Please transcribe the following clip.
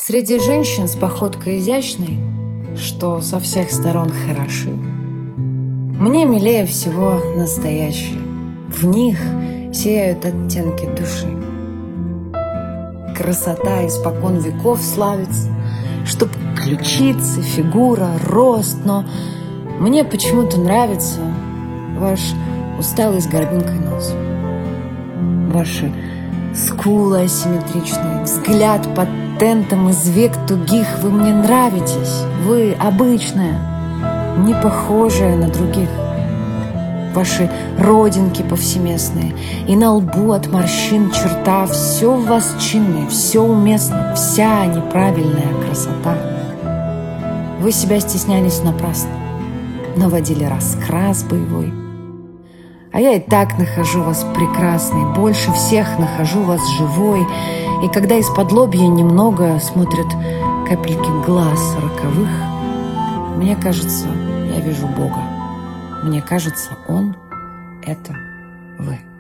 Среди женщин с походкой изящной, что со всех сторон хороши, мне милее всего настоящие. В них сияют оттенки души. Красота испокон веков славится, чтоб ключицы, фигура, рост, но мне почему-то нравится ваш усталый с горбинкой нос, ваши скулы асимметричные, взгляд под тентом из век тугих. Вы мне нравитесь, вы обычная, не похожая на других. Ваши родинки повсеместные, и на лбу от морщин черта. Все в вас чинное, все уместно, вся неправильная красота. Вы себя стеснялись напрасно, наводили раскрас боевой. А я и так нахожу вас прекрасной, больше всех нахожу вас живой. И когда из-под лобья немного смотрят капельки глаз роковых, мне кажется, я вижу Бога. Мне кажется, Он — это вы.